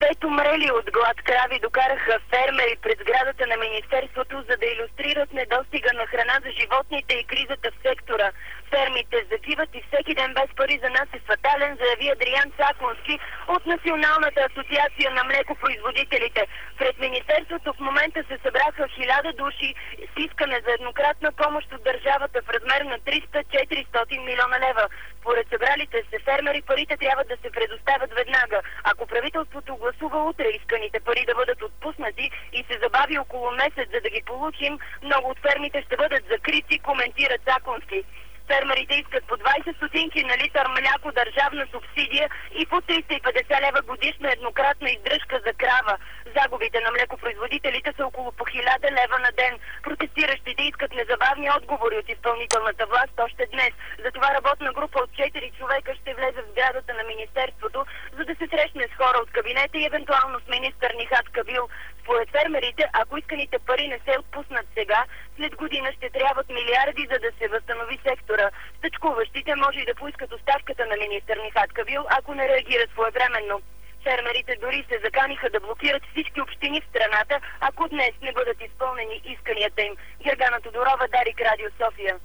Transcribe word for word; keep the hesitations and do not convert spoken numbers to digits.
Пет умрели от глад крави докараха фермери пред сградата на Министерството, за да илюстрират недостига на храна за животните и кризата в сектора. Фермите загиват и всеки ден без пари за нас е фатален, заяви Адриан Цаконски от Националната асоциация на млекопроизводителите. Пред Министерството в момента се събраха хиляда души с искане за еднократна помощ от държавата в размер на триста до четиристотин милиона лева. Според събралите се фермери парите трябва да се предоставят веднага. Ако правителството гласува утре исканите пари да бъдат отпуснати и се забави около месец, за да ги получим, много от фермите ще бъдат закрити, коментира Цаконски. Фермерите искат по двайсет стотинки на литър мляко държавна субсидия и по триста и петдесет лева годишна еднократна издръжка за крава. Загубите на млекопроизводителите са около по хиляда лева на ден. Протестиращите искат незабавни отговори от изпълнителната власт още днес. Затова работна група от четири човека ще влезе в сградата на Министерството, за да се срещне с хора от кабинета и евентуално с министър Нихат Кабил. Според фермерите, ако исканите пари не се отпуснат сега, след година ще трябват милиарди, за да се възстанови сектора. Стъчкуващите може и да поискат оставката на министър Нихат Кабил, ако не реагират своевременно. Фермерите дори се заканиха да блокират всички общини в страната, ако днес не бъдат изпълнени исканията им. Гергана Тодорова, Дарик, Радио София.